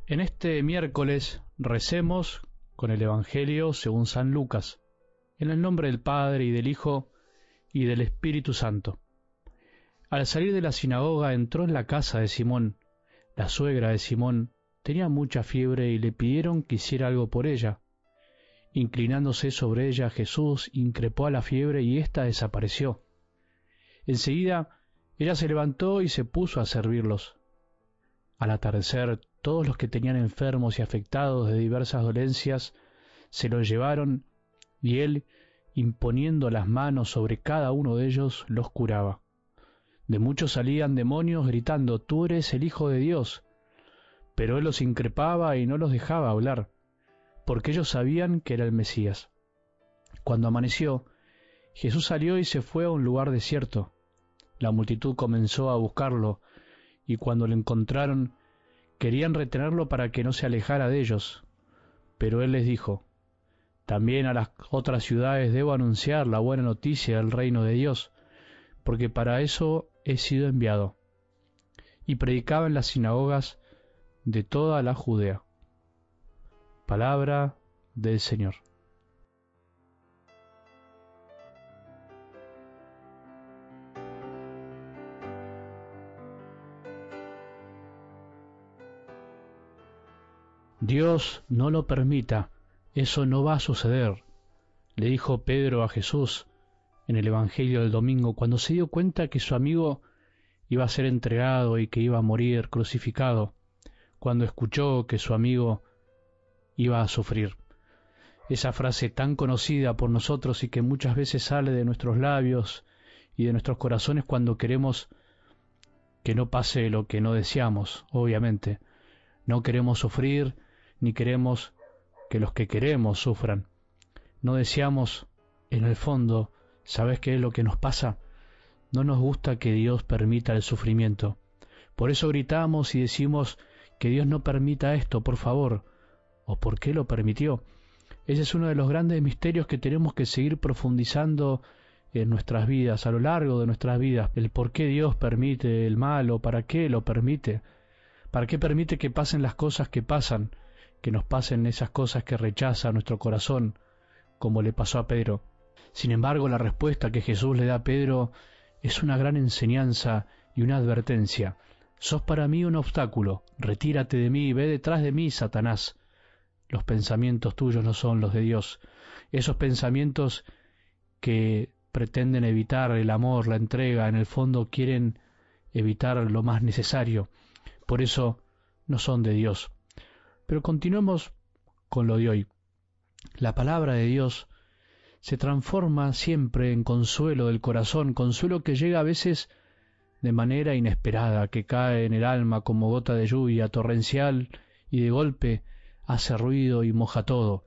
En este miércoles recemos con el Evangelio según San Lucas, en el nombre del Padre y del Hijo y del Espíritu Santo. Al salir de la sinagoga entró en la casa de Simón. La suegra de Simón tenía mucha fiebre y le pidieron que hiciera algo por ella. Inclinándose sobre ella, Jesús increpó a la fiebre y ésta desapareció. Enseguida ella se levantó y se puso a servirlos. Al atardecer, todos los que tenían enfermos y afectados de diversas dolencias se los llevaron, y él, imponiendo las manos sobre cada uno de ellos, los curaba. De muchos salían demonios gritando: «Tú eres el Hijo de Dios». Pero él los increpaba y no los dejaba hablar, porque ellos sabían que era el Mesías. Cuando amaneció, Jesús salió y se fue a un lugar desierto. La multitud comenzó a buscarlo, y cuando lo encontraron, querían retenerlo para que no se alejara de ellos. Pero él les dijo: «También a las otras ciudades debo anunciar la buena noticia del reino de Dios, porque para eso he sido enviado». Y predicaba en las sinagogas de toda la Judea. Palabra del Señor. Dios no lo permita, eso no va a suceder, le dijo Pedro a Jesús en el Evangelio del domingo, cuando se dio cuenta que su amigo iba a ser entregado y que iba a morir crucificado, cuando escuchó que su amigo iba a sufrir. Esa frase tan conocida por nosotros y que muchas veces sale de nuestros labios y de nuestros corazones cuando queremos que no pase lo que no deseamos, obviamente. No queremos sufrir, ni queremos que los que queremos sufran. No deseamos, en el fondo, ¿sabes qué es lo que nos pasa? No nos gusta que Dios permita el sufrimiento. Por eso gritamos y decimos que Dios no permita esto, por favor. ¿O por qué lo permitió? Ese es uno de los grandes misterios que tenemos que seguir profundizando en nuestras vidas, a lo largo de nuestras vidas. El por qué Dios permite el mal o para qué lo permite. ¿Para qué permite que pasen las cosas que pasan? Que nos pasen esas cosas que rechaza nuestro corazón, como le pasó a Pedro. Sin embargo, la respuesta que Jesús le da a Pedro es una gran enseñanza y una advertencia. «Sos para mí un obstáculo, retírate de mí, ve detrás de mí, Satanás». Los pensamientos tuyos no son los de Dios. Esos pensamientos que pretenden evitar el amor, la entrega, en el fondo quieren evitar lo más necesario. Por eso no son de Dios. Pero continuemos con lo de hoy. La palabra de Dios se transforma siempre en consuelo del corazón, consuelo que llega a veces de manera inesperada, que cae en el alma como gota de lluvia torrencial y de golpe hace ruido y moja todo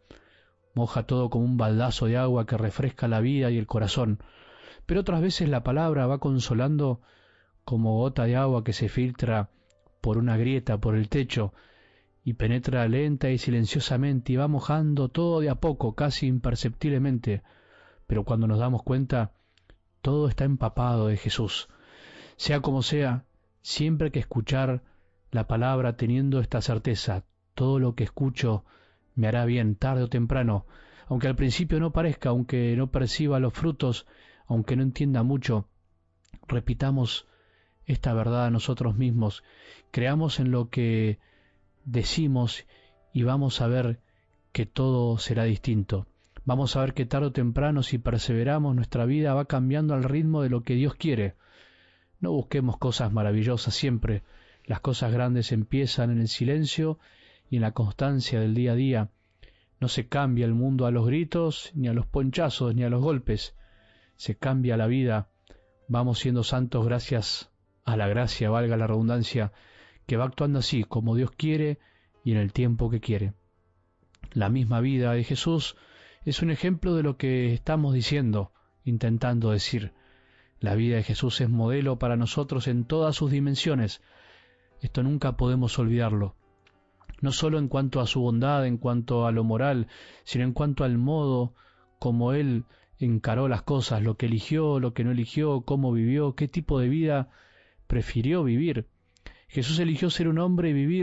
como un baldazo de agua que refresca la vida y el corazón. Pero otras veces la palabra va consolando como gota de agua que se filtra por una grieta, por el techo, y penetra lenta y silenciosamente y va mojando todo de a poco, casi imperceptiblemente, pero cuando nos damos cuenta, todo está empapado de Jesús. Sea como sea, siempre hay que escuchar la palabra teniendo esta certeza: todo lo que escucho me hará bien tarde o temprano, aunque al principio no parezca, aunque no perciba los frutos, aunque no entienda mucho. Repitamos esta verdad a nosotros mismos, creamos en lo que decimos y vamos a ver que todo será distinto. Vamos a ver que tarde o temprano, si perseveramos, nuestra vida va cambiando al ritmo de lo que Dios quiere. No busquemos cosas maravillosas siempre. Las cosas grandes empiezan en el silencio y en la constancia del día a día. No se cambia el mundo a los gritos, ni a los ponchazos, ni a los golpes. Se cambia la vida. Vamos siendo santos gracias a la gracia, valga la redundancia, que va actuando así, como Dios quiere y en el tiempo que quiere. La misma vida de Jesús es un ejemplo de lo que estamos diciendo, intentando decir. La vida de Jesús es modelo para nosotros en todas sus dimensiones. Esto nunca podemos olvidarlo. No solo en cuanto a su bondad, en cuanto a lo moral, sino en cuanto al modo como Él encaró las cosas, lo que eligió, lo que no eligió, cómo vivió, qué tipo de vida prefirió vivir. Jesús eligió ser un hombre y vivir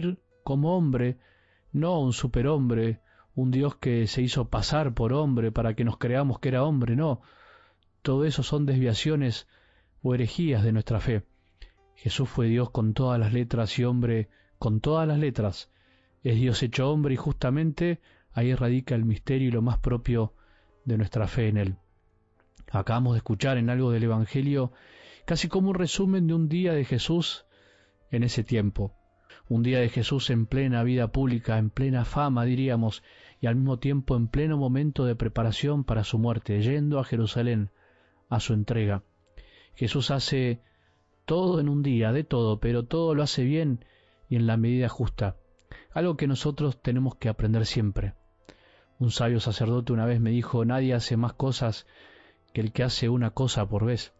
como hombre, no un superhombre, un Dios que se hizo pasar por hombre para que nos creamos que era hombre, no. Todo eso son desviaciones o herejías de nuestra fe. Jesús fue Dios con todas las letras y hombre con todas las letras. Es Dios hecho hombre y justamente ahí radica el misterio y lo más propio de nuestra fe en Él. Acabamos de escuchar en algo del Evangelio casi como un resumen de un día de Jesús en ese tiempo. Un día de Jesús en plena vida pública, en plena fama diríamos, y al mismo tiempo en pleno momento de preparación para su muerte, yendo a Jerusalén, a su entrega. Jesús hace todo en un día, de todo, pero todo lo hace bien y en la medida justa. Algo que nosotros tenemos que aprender siempre. Un sabio sacerdote una vez me dijo, nadie hace más cosas que el que hace una cosa por vez.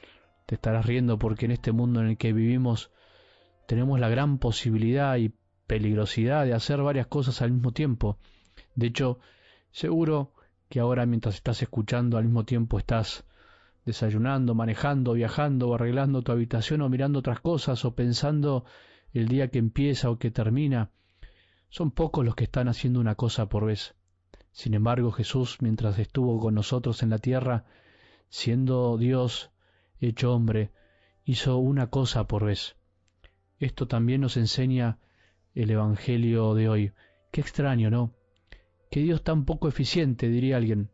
Te estarás riendo porque en este mundo en el que vivimos tenemos la gran posibilidad y peligrosidad de hacer varias cosas al mismo tiempo. De hecho, seguro que ahora mientras estás escuchando al mismo tiempo estás desayunando, manejando, viajando o arreglando tu habitación o mirando otras cosas o pensando el día que empieza o que termina. Son pocos los que están haciendo una cosa por vez. Sin embargo, Jesús, mientras estuvo con nosotros en la tierra, siendo Dios hecho hombre, hizo una cosa por vez. Esto también nos enseña el Evangelio de hoy. Qué extraño, ¿no? Qué Dios tan poco eficiente, diría alguien,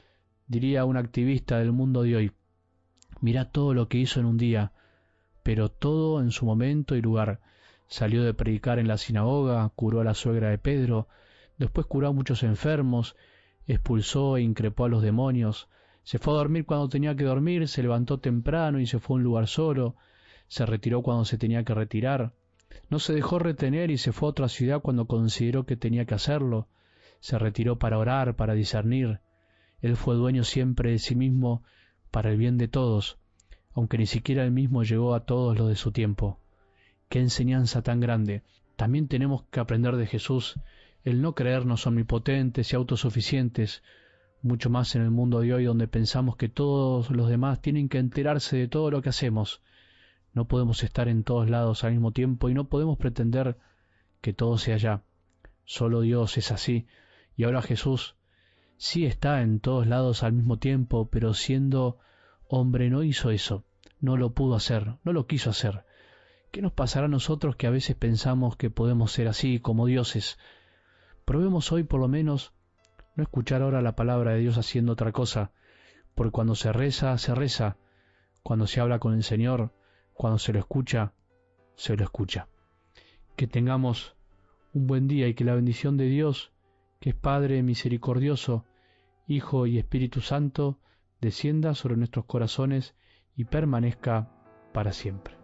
diría un activista del mundo de hoy. Mirá todo lo que hizo en un día, pero todo en su momento y lugar. Salió de predicar en la sinagoga, curó a la suegra de Pedro, después curó a muchos enfermos, expulsó e increpó a los demonios, se fue a dormir cuando tenía que dormir, se levantó temprano y se fue a un lugar solo, se retiró cuando se tenía que retirar, no se dejó retener y se fue a otra ciudad cuando consideró que tenía que hacerlo, se retiró para orar, para discernir. Él fue dueño siempre de sí mismo para el bien de todos, aunque ni siquiera él mismo llegó a todos los de su tiempo. ¡Qué enseñanza tan grande! También tenemos que aprender de Jesús el no creernos omnipotentes y autosuficientes, mucho más en el mundo de hoy donde pensamos que todos los demás tienen que enterarse de todo lo que hacemos. No podemos estar en todos lados al mismo tiempo y no podemos pretender que todo sea ya. Solo Dios es así, y ahora Jesús sí está en todos lados al mismo tiempo, pero siendo hombre no hizo eso, no lo pudo hacer, no lo quiso hacer. ¿Qué nos pasará a nosotros que a veces pensamos que podemos ser así, como dioses? Probemos hoy por lo menos no escuchar ahora la palabra de Dios haciendo otra cosa, porque cuando se reza, cuando se habla con el Señor, cuando se lo escucha, se lo escucha. Que tengamos un buen día y que la bendición de Dios, que es Padre misericordioso, Hijo y Espíritu Santo, descienda sobre nuestros corazones y permanezca para siempre.